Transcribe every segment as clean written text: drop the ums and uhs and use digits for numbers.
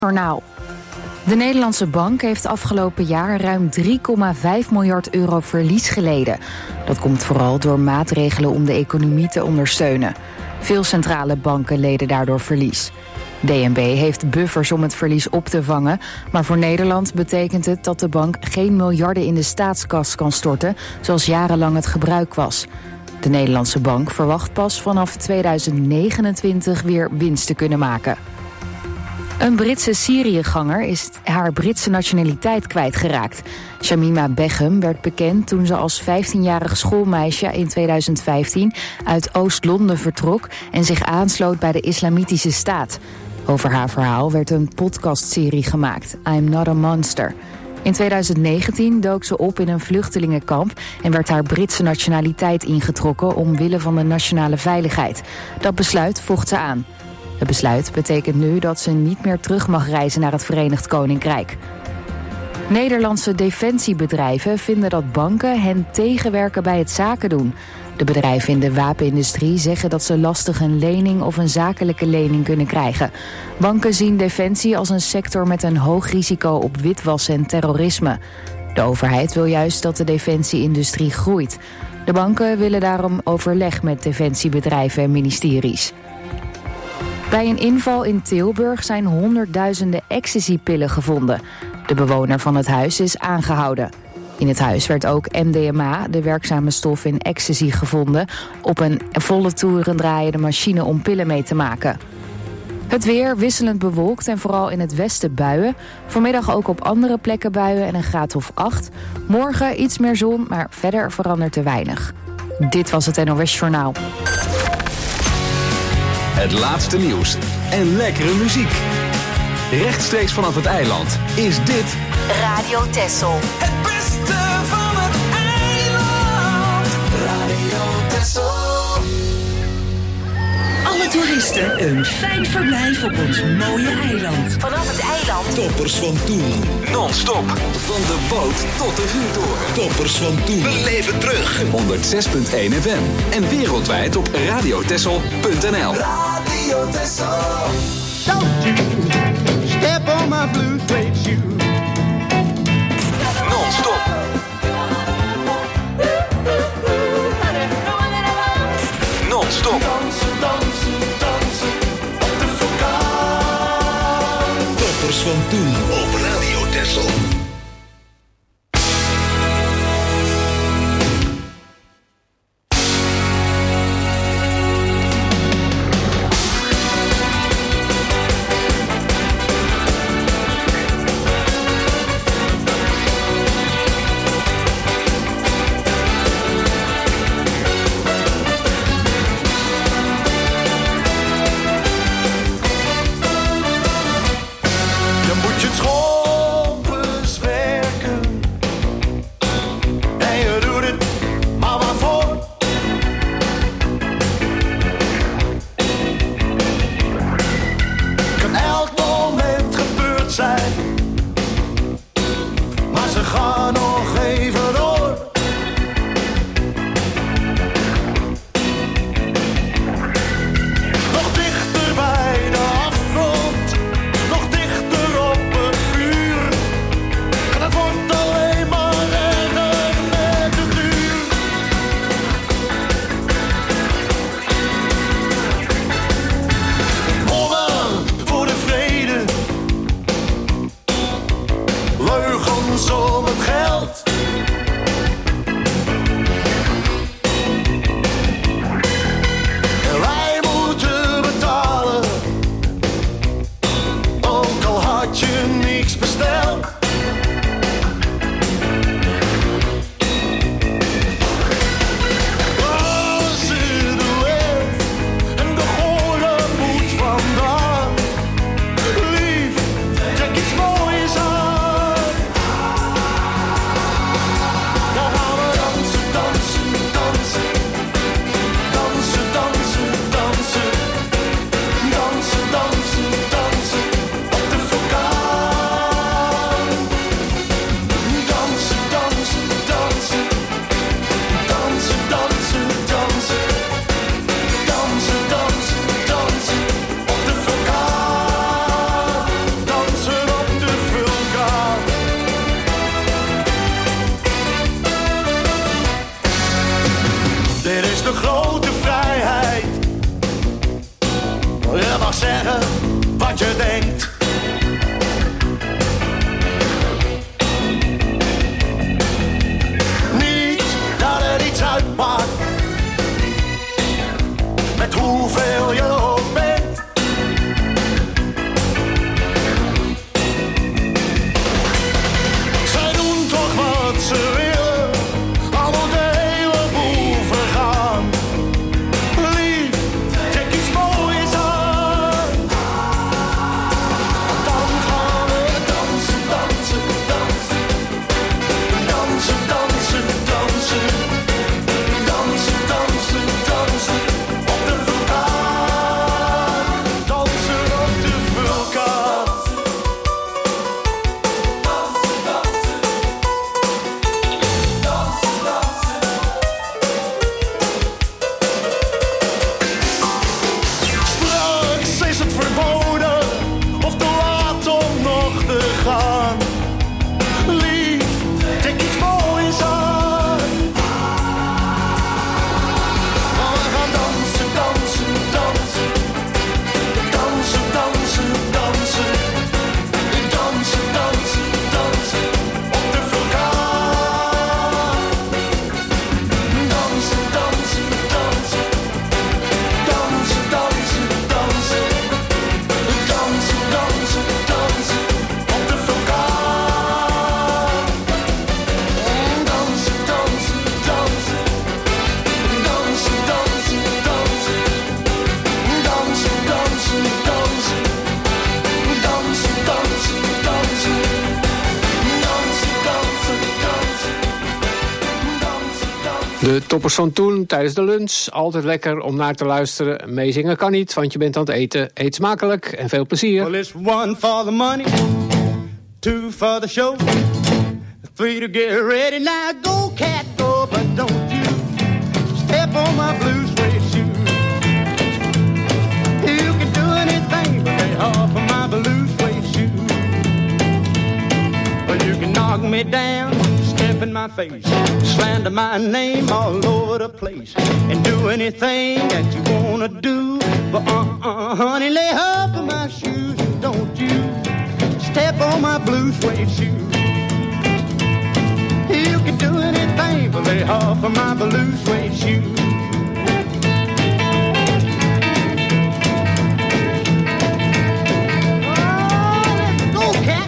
Journaal. De Nederlandse bank heeft afgelopen jaar ruim 3,5 miljard euro verlies geleden. Dat komt vooral door maatregelen om de economie te ondersteunen. Veel centrale banken leden daardoor verlies. DNB heeft buffers om het verlies op te vangen, maar voor Nederland betekent het dat de bank geen miljarden in de staatskas kan storten, zoals jarenlang het gebruik was. De Nederlandse bank verwacht pas vanaf 2029 weer winst te kunnen maken. Een Britse Syriëganger is haar Britse nationaliteit kwijtgeraakt. Shamima Begum werd bekend toen ze als 15-jarig schoolmeisje in 2015 uit Oost-Londen vertrok en zich aansloot bij de Islamitische Staat. Over haar verhaal werd een podcastserie gemaakt, I'm Not a Monster. In 2019 dook ze op in een vluchtelingenkamp en werd haar Britse nationaliteit ingetrokken omwille van de nationale veiligheid. Dat besluit vocht ze aan. Het besluit betekent nu dat ze niet meer terug mag reizen naar het Verenigd Koninkrijk. Nederlandse defensiebedrijven vinden dat banken hen tegenwerken bij het zaken doen. De bedrijven in de wapenindustrie zeggen dat ze lastig een lening of een zakelijke lening kunnen krijgen. Banken zien defensie als een sector met een hoog risico op witwassen en terrorisme. De overheid wil juist dat de defensieindustrie groeit. De banken willen daarom overleg met defensiebedrijven en ministeries. Bij een inval in Tilburg zijn honderdduizenden ecstasypillen gevonden. De bewoner van het huis is aangehouden. In het huis werd ook MDMA, de werkzame stof in ecstasy, gevonden op een volle toeren draaiende machine om pillen mee te maken. Het weer wisselend bewolkt en vooral in het westen buien. Vanmiddag ook op andere plekken buien en een graad of 8. Morgen iets meer zon, maar verder verandert er weinig. Dit was het NOS Journaal. Het laatste nieuws en lekkere muziek. Rechtstreeks vanaf het eiland is dit Radio Texel. Het beste van het eiland. Radio Texel. Alle toeristen een fijn verblijf op ons mooie eiland. Vanaf het eiland. Toppers van toen. non-stop. Van de boot tot de vuurtoren. Toppers van toen. We leven terug. 106.1 FM. En wereldwijd op radiotessel.nl. Radio Texel. Don't you step on my blue suede shoe. Non-stop. Non-stop. Dansen, dansen, dansen op de vulkaan. Toppers van toen op Radio Texel. De toppers van toen tijdens de lunch. Altijd lekker om naar te luisteren. Meezingen kan niet, want je bent aan het eten. Eet smakelijk en veel plezier. Well, it's 1 for the money, 2 for the show, 3 to get ready. Now go, cat, go, but don't you step on my blue suede shoe. You can do anything but lay off of my blue suede shoe. Well, you can knock me down, step in my face, slander my name all over the place, and do anything that you wanna do. But honey, lay off of my shoes, and don't you step on my blue suede shoe. You can do anything but lay off of my blue suede shoe. Oh, let's go, cat.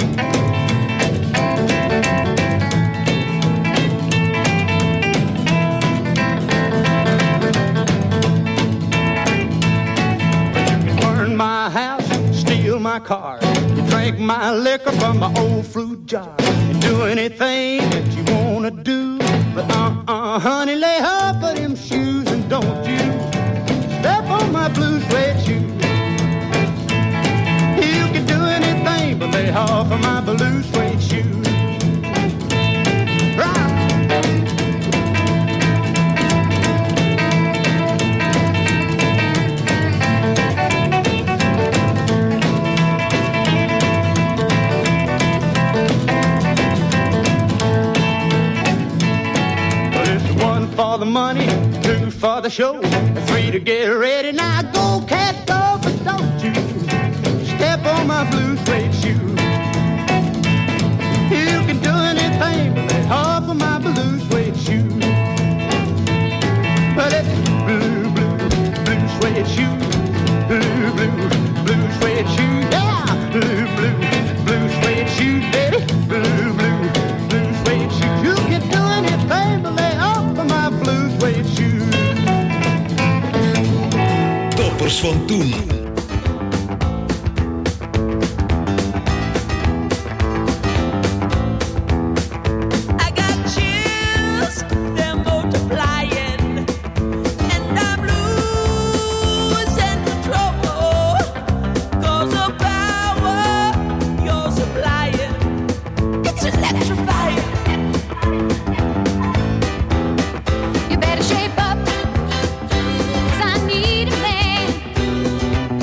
My house, steal my car, you drink my liquor from my old fruit jar, you do anything that you wanna do, but honey, lay off of them shoes, and don't you step on my blue suede shoe. You can do anything but lay off of my blue suede shoe. Right. For the money, 2 for the show, 3 to get ready. Now go, cat, go, but don't you step on my blue suede shoe. You can do anything but lay off of my blue suede shoe. But it's blue, blue, blue suede shoe. Blue, blue, blue suede shoe. Yeah, blue, blue, blue suede shoe, baby. Blue, blue, blue suede shoe. You can do anything but lay off of my blue suede shoe. Toppers van toen. You better shape up, 'cause I need a man.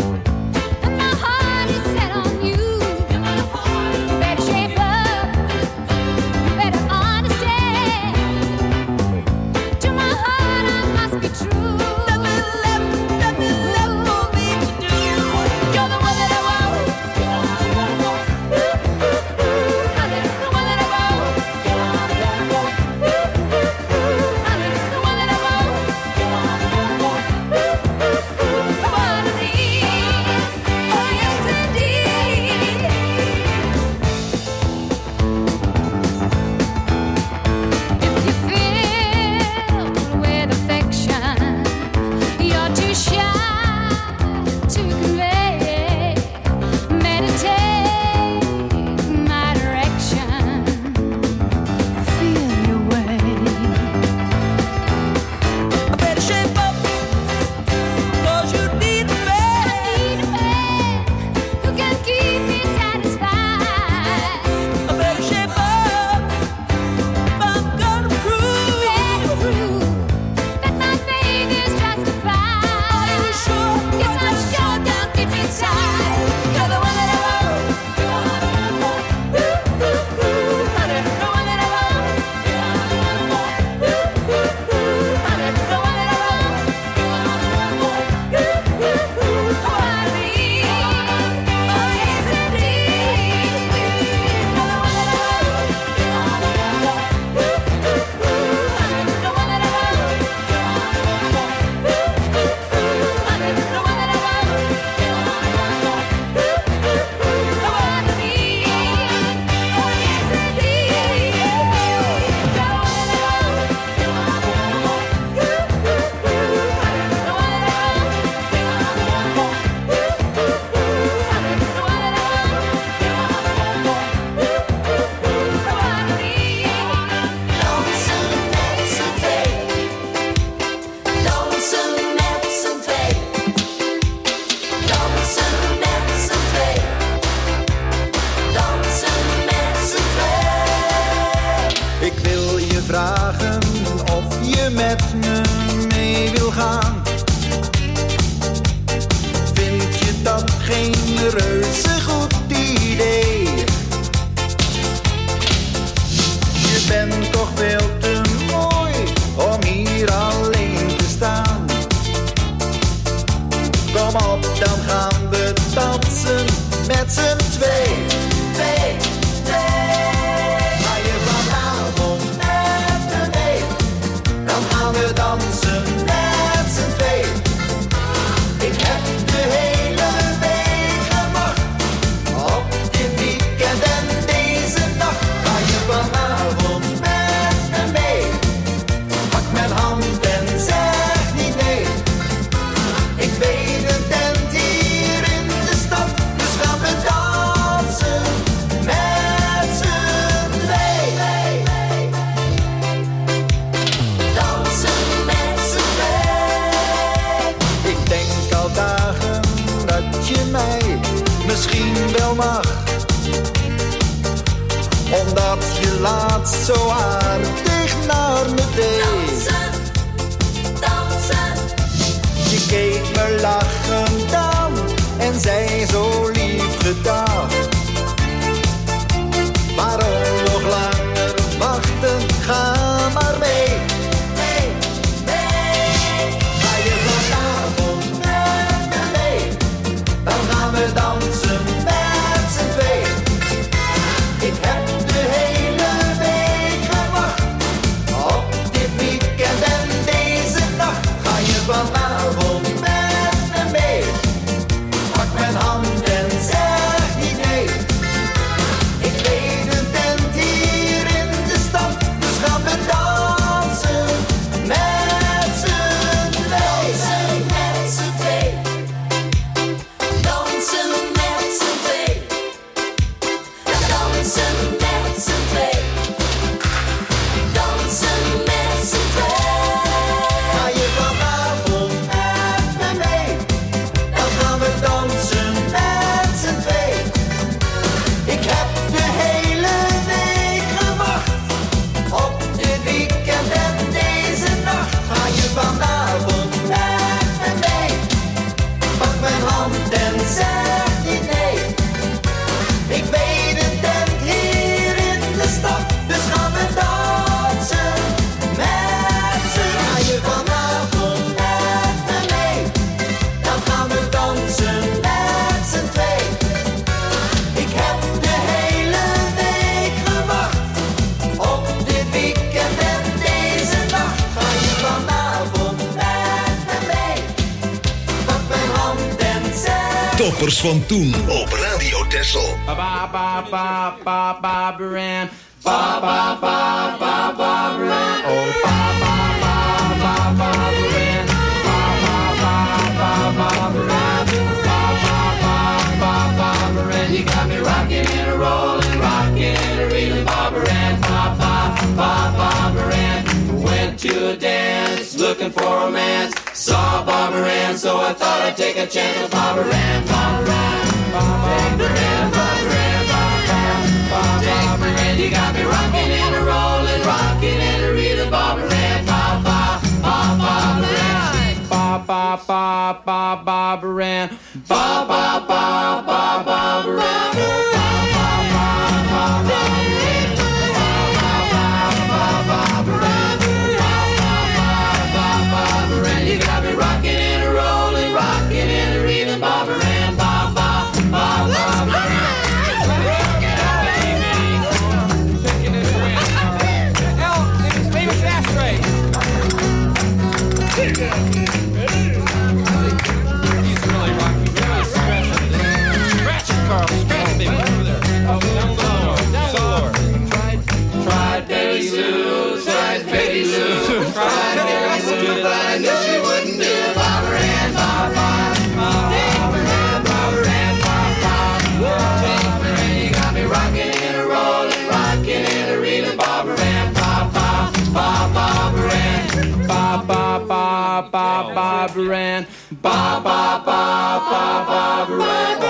vragen of je met me mee wil gaan. Vind je dat geen reuze goed idee? Je bent toch veel te mooi om hier alleen te staan. Kom op, dan gaan we dansen met z'n twee. Ga je vanavond met me mee? Dan gaan we dansen met z'n twee. Ik heb de hele week gewacht op dit weekend en deze nacht. Ga je vanavond met me mee? Pak mijn hand en zeg niet nee. Ik weet een tent hier in de stad, dus gaan we dansen met z'n twee. Dansen met z'n twee. Ik denk al dagen dat je mij misschien wel mag, omdat je laatst zo aardig naar me deed. Dansen. Je keek me lachend aan en zei zo lief gedaan. Waarom nog langer wachten? Ga maar mee. Ga je vanavond met me mee? Dan gaan we dansen met z'n twee. Ik heb de hele week gewacht op dit weekend en deze nacht. Ga je vanavond met me mee? Pak mijn hand en zeg niet nee. Ik weet een tent hier in de stad, dus gaan we dansen met z'n twee. Dansen met z'n twee. Dansen met z'n twee. Dansen met z'n twee. Ga je vanavond met me mee? Dan gaan we dansen met z'n twee. Ik heb de hele week gewacht op dit weekend en deze nacht. Ga je vanavond met me mee? Pak mijn hand en zeg niet nee. Ik weet een tent hier in de stad, dus gaan we dansen met z'n. Ga je vanavond met me mee? Dan gaan we dansen met z'n twee. Ik heb de hele week gewacht op dit weekend en deze nacht. Ga je vanavond met me mee? Pak mijn hand en zeg. Toppers van toen op Radio Texel. Ba-ba-ba-ba-ba-ba-ba-ran. Ba-ba-ba-ba-ba-ba-ran. Oh, ba-ba-ba-ba-ba-ba-ran. Ba-ba-ba-ba-ba-ba-ran. Ba-ba-ba-ba-ba-ba-ran. You got me rocking and a rolling, rocking and a reeling, Barbara-Ann. Ba-ba-ba-ba-ba-ran. Went to a dance, looking for romance. Saw Barbara-Ann, so I thought I'd take a chance with Barbara-Ann. Barbara-Ann, Barbara-Ann, Barbara-Ann, Barbara-Ann. You got me rocking and a rolling, rocking and a reeling, Barbara-Ann. Barbara-Ann, Barbara-Ann, Barbara-Ann. You got me rocking and a rolling, rocking and a reeling, Barbara-Ann. Barbara-Ann, ba ba ba ba Barbara-Ann,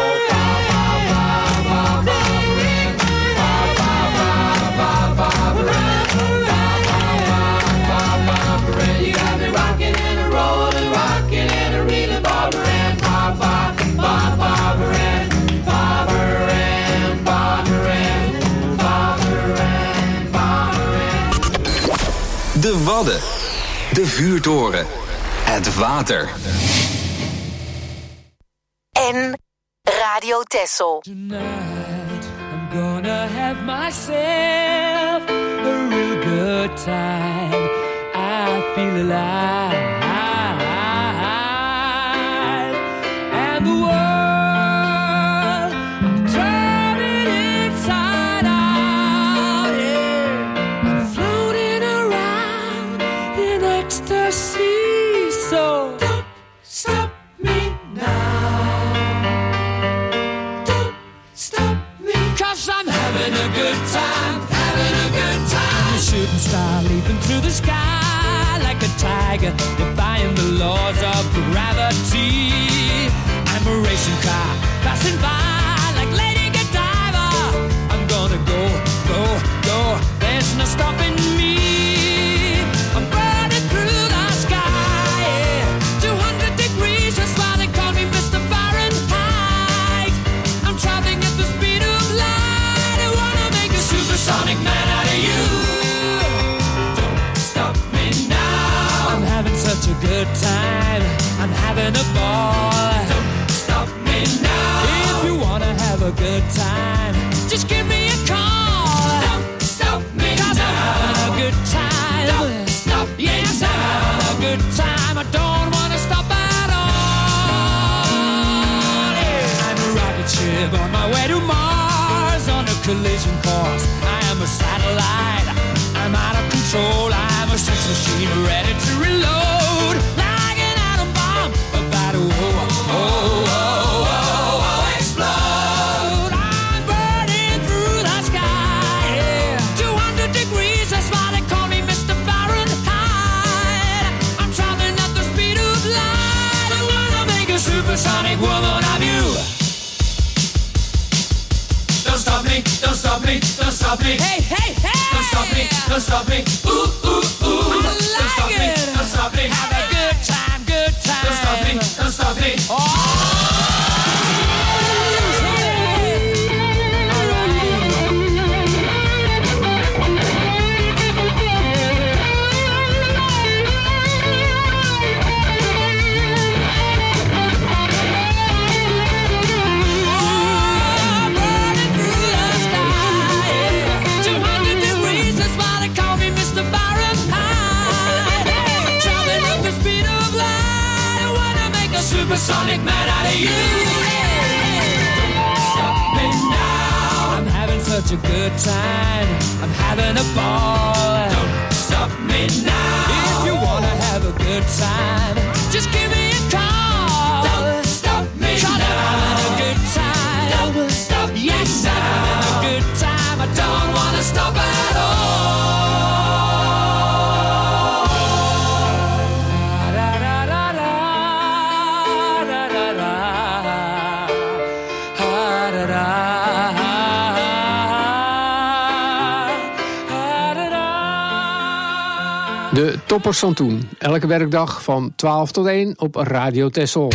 de Wadden, de vuurtoren, het water. En Radio Texel. Tonight I'm gonna have myself a real good time. I feel alive. And the world, I'm turning inside out. Yeah. I'm floating around in ecstasy. So don't stop me now. Don't stop me. 'Cause I'm having a good time, having a good time. A shooting star leaping through the sky like a tiger, defying the laws of gravity. I'm a racing car passing by like Lady Godiva. I'm gonna go, go, go. There's no stopping me. I'm burning through the sky, yeah. 200 degrees, that's why they call me Mr. Fahrenheit. I'm traveling at the speed of light. I wanna make a supersonic man out of you. Don't stop me now. I'm having such a good time. I'm having a ball. Don't stop me now. If you wanna have a good time, just give me a call. Don't stop me now. 'Cause I'm having a good time. Don't stop me now. Yes, I'm having a good time. I don't wanna stop at all. Yeah. I'm a rocket ship on my way to Mars on a collision course. I am a satellite. I'm out of control. I'm a sex machine ready to reload. Like an atom bomb about to explode. I'm burning through the sky. Yeah. 200 degrees, that's why they call me Mr. Fahrenheit. I'm traveling at the speed of light. I wanna make a supersonic woman of you. Don't stop me, don't stop me, don't stop me. Hey, hey, hey! Don't stop me, don't stop me. Ooh, ooh, ooh. I like don't stop it. Me, don't stop me. Have a good time, good time. Don't stop me, don't stop me. Oh! Supersonic man out of you. Don't stop me now. I'm having such a good time. I'm having a ball. Don't stop me now. If you wanna have a good time, just give me a call. Don't stop me now. I'm having a good time. Don't stop me now. Yes, I'm having a good time. I don't wanna stop at all. De Toppers van Toen. Elke werkdag van 12 tot 1 op Radio Texel.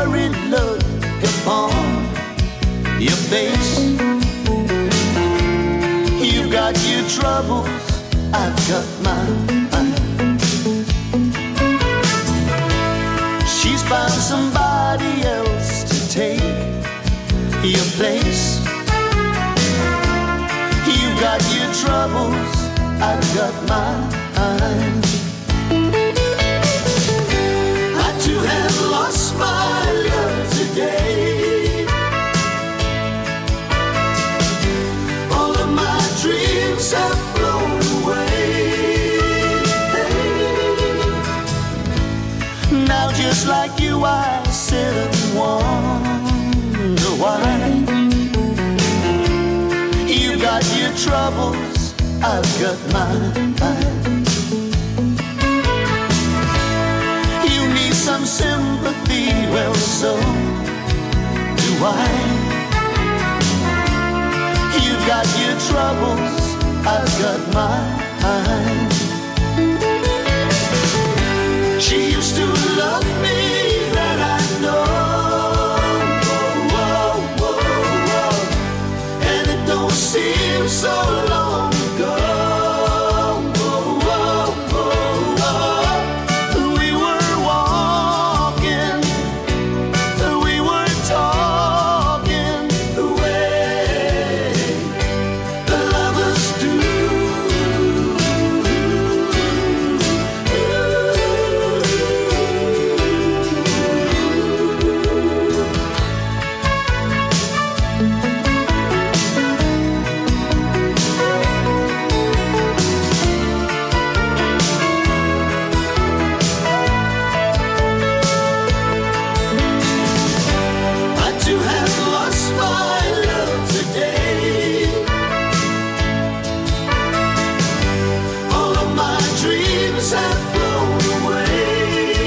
worried look upon your face. You've got your troubles, I've got mine. She's found somebody else to take your place. You've got your troubles, I've got mine. I too have lost my love today. All of my dreams have flown away. Now just like you I sit and wonder why. You've got your troubles, I've got mine. You need some sympathy, well so do I. You've got your troubles, I've got mine. She used to love me, that I know. And it don't seem so long ago. We were walking, we were talking the way the lovers do. I too have lost my love today. All of my dreams have flown away.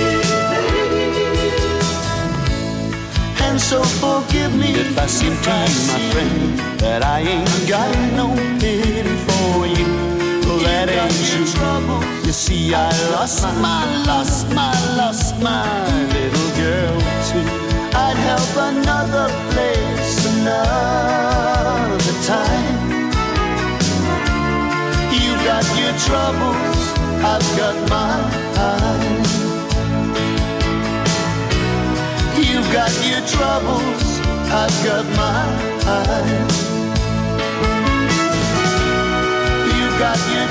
And so forgive me if I seem to you, my friend, that I ain't got no pity for you. Well, that ain't true. You see, I lost my little girl too. I'd help another place another time. You've got your troubles, I've got mine. You've got your troubles, I've got mine. You've got your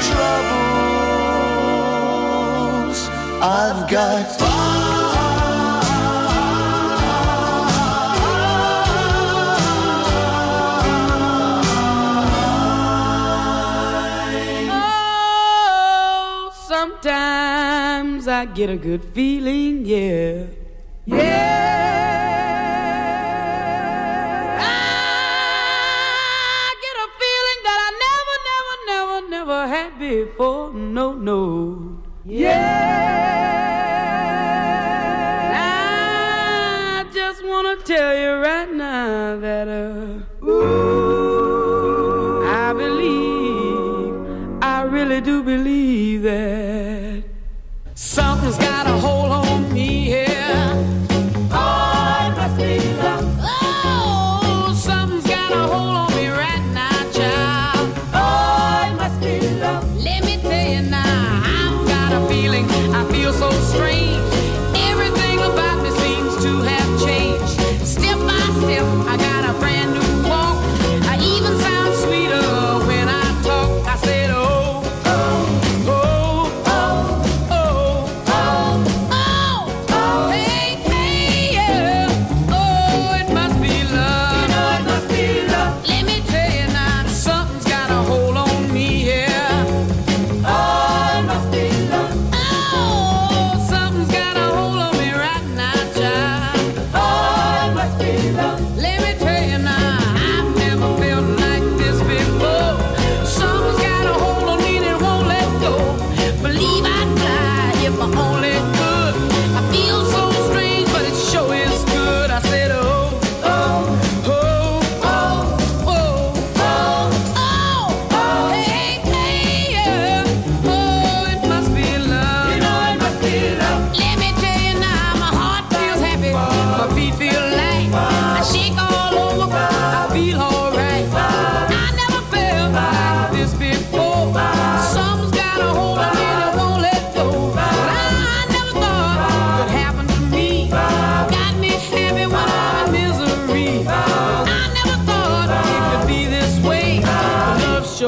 troubles, I've got mine. Sometimes I get a good feeling, yeah. I get a feeling that I never had before, no. I just wanna tell you right now that I really do believe that something's got a hold on me here. Oh, it must be love. Oh, something's got a hold on me right now, child. Oh, it must be love. Let me tell you now, I've got a feeling. I feel so strange. Everything about me seems to have changed. Step by step, I got a brand new walk. I even sound sweeter when I talk. I said, oh. Hey.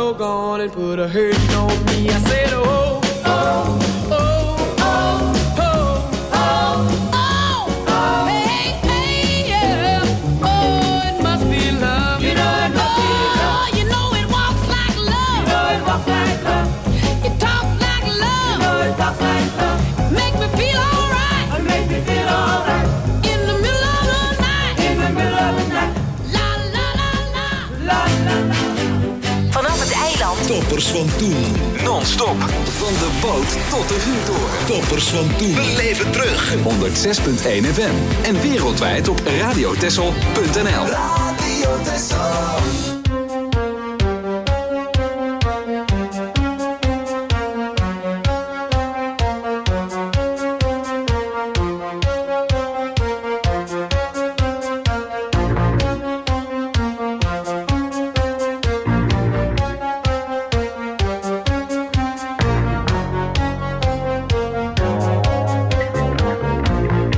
doggone and put a hurting on me. I said, oh, oh, oh, oh, oh, oh, oh, hey, hey, yeah. Oh, it must be love. You know it must be love. You know it walks like love. You know it walks like love. It talks like love. You know it talks like love. Make me feel alright. Make me feel alright. In the middle of the night. In the middle of the night. La la la la. La la la. Vanaf het eiland. Toppers van toen. Non-stop. Van de boot tot de vuurtoren. Toppers van toen. Beleef het terug. 106.1 FM. En wereldwijd op radiotessel.nl. Radio Texel.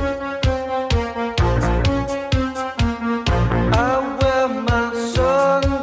I wear my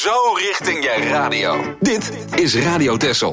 zo richting je radio. Dit is Radio Texel.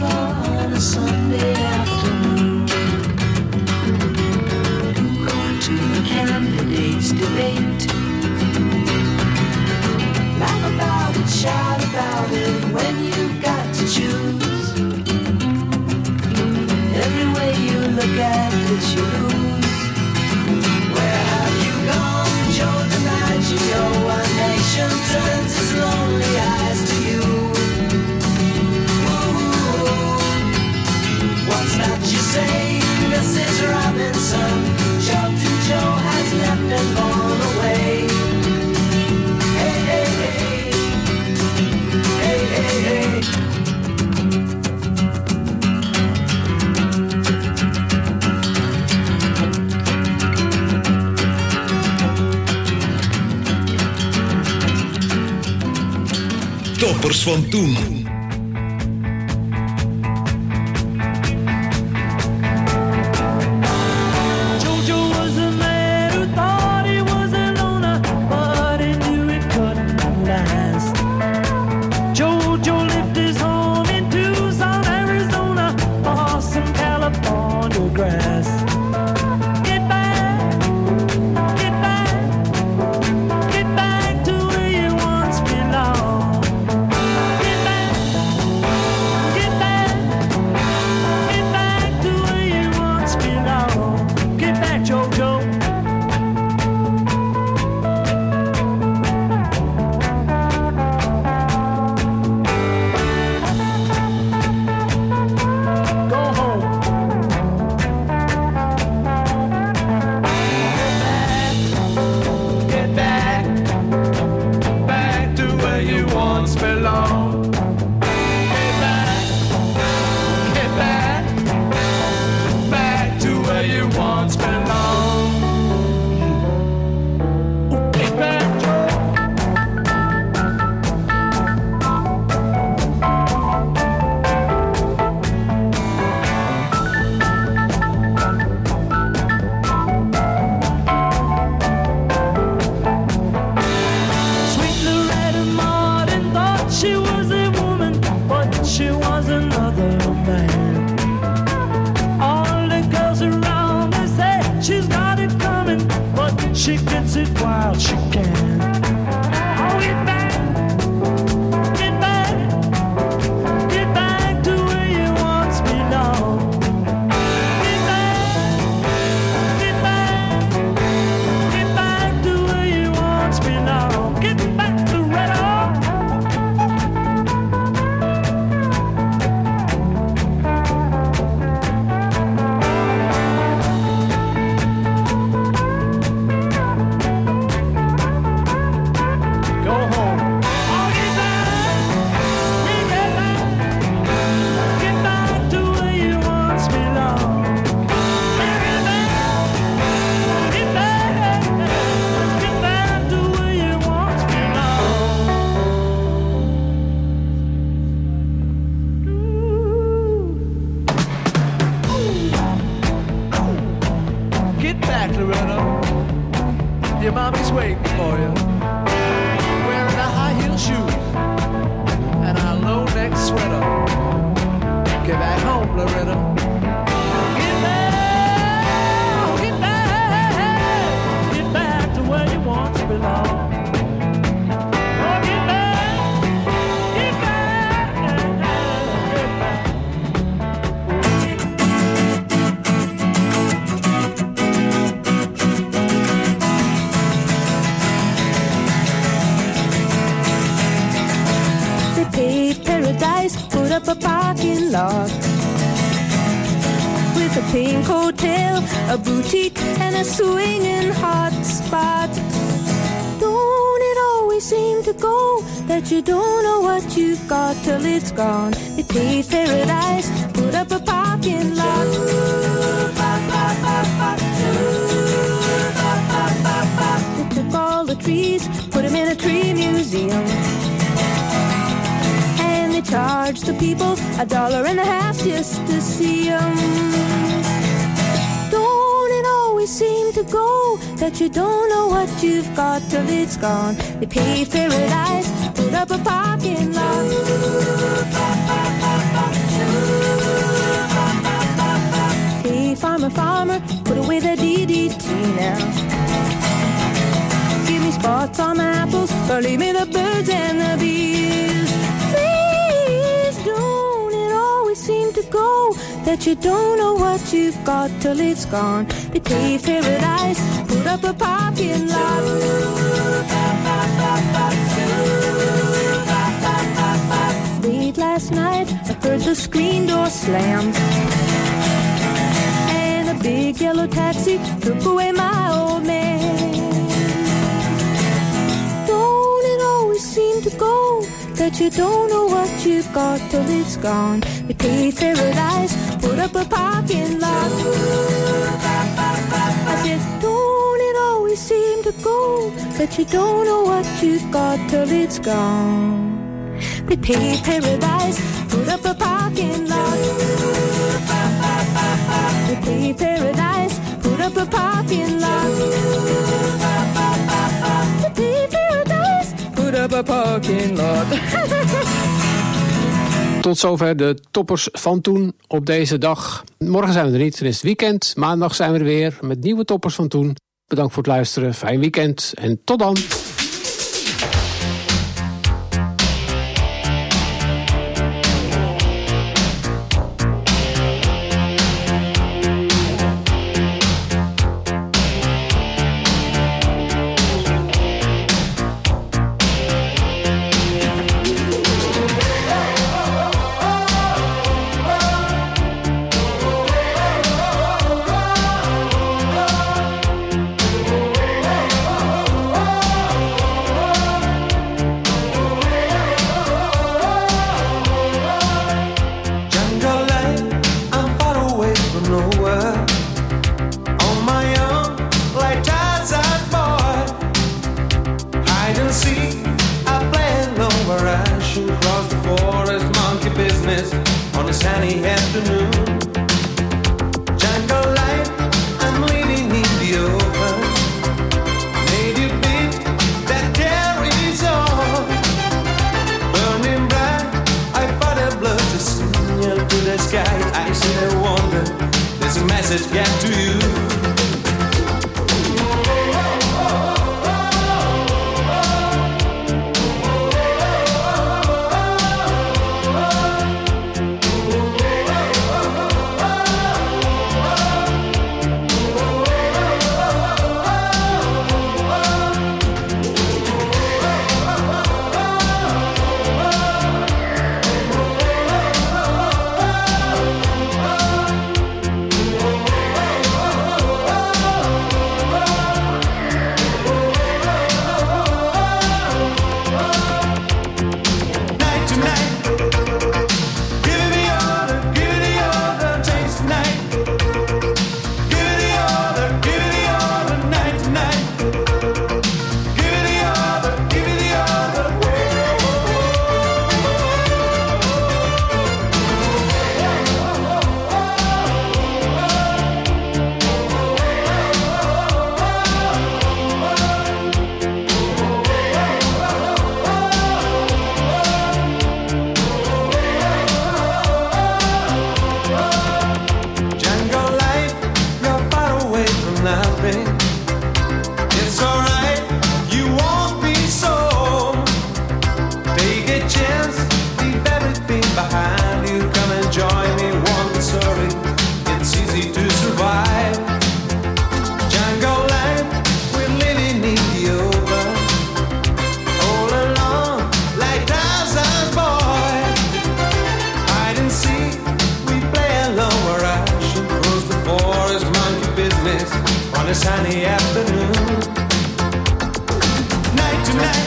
Sunday afternoon, going to shout about it when you've got to choose. Every way you look at it, you lose. Where have you gone, Joe DiMaggio? Our nation turns its lonely eyes to you. Ooh, what's that you say, Mrs. Robinson? Shelton Joe has left and gone away. Hey, hey, hey. Hey, hey, hey. Toppers van toen. She gets it while she can. Oh, get back to where you once belonged. Get back to where you once belonged. Get back to Red Your mommy's waiting for you, wearing a high-heel shoe and a low-neck sweater. Get back home, Loretta. Get back to where you once belonged. Oh, get back. Paradise, put up a parking lot with a pink hotel, a boutique, and a swinging hot spot. Don't it always seem to go that you don't know what you've got till it's gone? They paved paradise, put up a parking lot. They took all the trees, put them in a tree museum. They charge the people $1.50 just to see them. Don't it always seem to go that you don't know what you've got till it's gone? They paved paradise, put up a parking lot. Hey, farmer, farmer, put away the DDT now. Give me spots on the apples, or leave me the birds and the bees. that you don't know what you've got till it's gone. They paved paradise, put up a parking lot. Late last night, I heard the screen door slam, and a big yellow taxi took away my old man. Don't it always seem to go that you don't know what you've got till it's gone? We paved paradise, put up a parking lot. I said, don't it always seem to go that you don't know what you've got till it's gone? We paved paradise, put up a parking lot. We paved paradise, put up a parking lot. We paved paradise, put up a parking lot. Tot zover de toppers van toen op deze dag. Morgen zijn we er niet, dan is het weekend. Maandag zijn we er weer met nieuwe toppers van toen. Bedankt voor het luisteren, fijn weekend en tot dan. Sunny afternoon, night to night.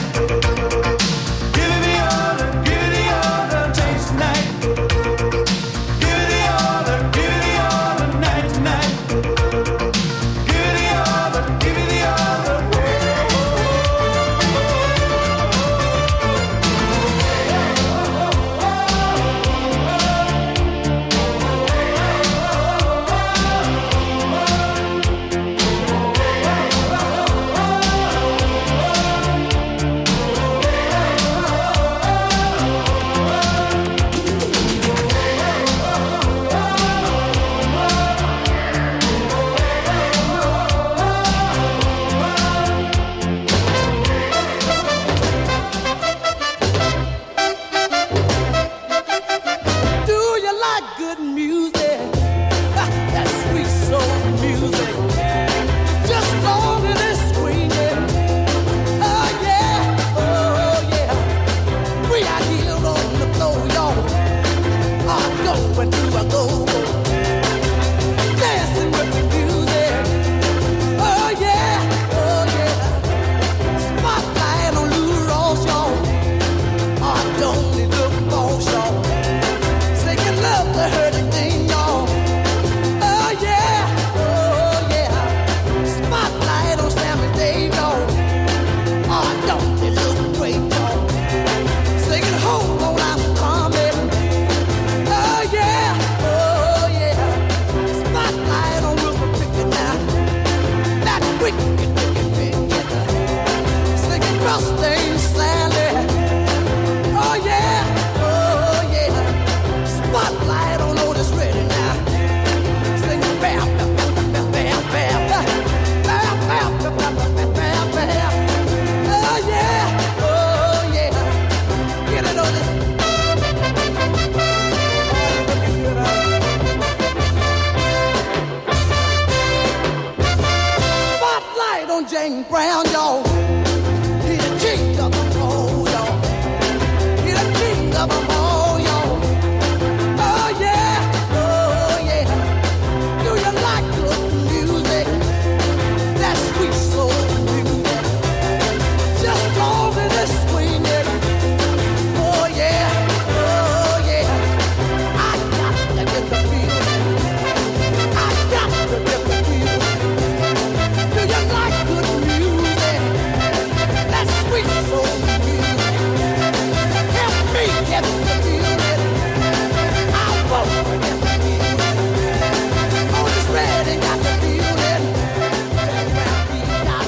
brown, y'all. He the king of them all, y'all. He the king of them all, y'all. Oh yeah, oh yeah. Do you like good music? That sweet soul music. Just long as it's swinging. Oh yeah, oh yeah. I got to get the feeling. I got to get the feeling. Do you like good music? That sweet soul music. Help me get the feeling. I won't forget the feeling. Oh, just ready, got the feeling. Turn around, we got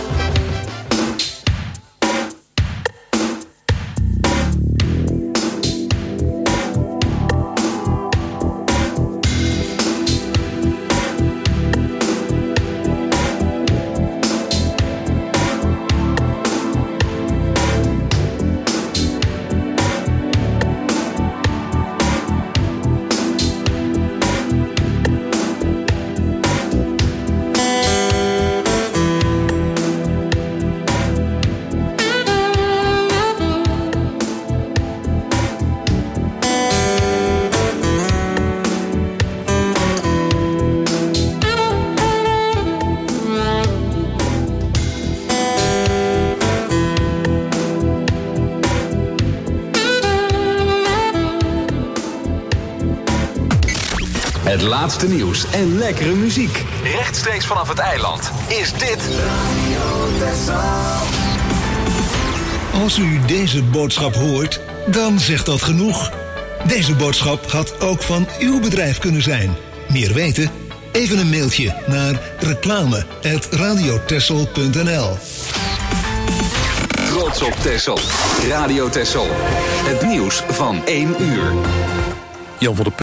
Het laatste nieuws en lekkere muziek. Rechtstreeks vanaf het eiland is dit Als u deze boodschap hoort, dan zegt dat genoeg. Deze boodschap had ook van uw bedrijf kunnen zijn. Meer weten? Even een mailtje naar reclame@radiotexel.nl. Trots op Texel. Radio Texel. Het nieuws van 1 uur. Jan van der